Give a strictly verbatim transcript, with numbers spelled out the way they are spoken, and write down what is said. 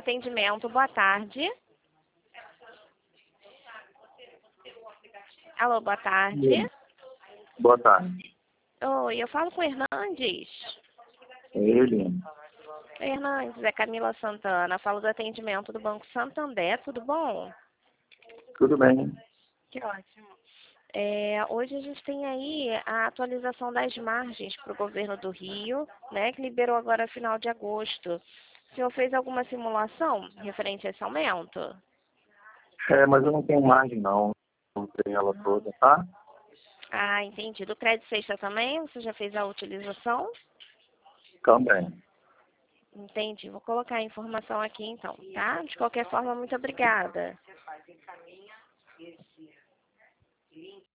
atendimento. Boa tarde. Alô, boa tarde. Boa tarde. Oi, eu falo com o Hernandes. É ele? Oi, Hernandes, é Camila Santana. Falo do atendimento do Banco Santander. Tudo bom? Tudo bem. Que ótimo. É, hoje a gente tem aí a atualização das margens para o governo do Rio, né, que liberou agora final de agosto. O senhor fez alguma simulação referente a esse aumento? É, mas eu não tenho margem não. Não tenho ela toda, tá? Ah, entendi. Do crédito sexta também? Você já fez a utilização? Também. Entendi. Vou colocar a informação aqui então, tá? De qualquer forma, muito obrigada.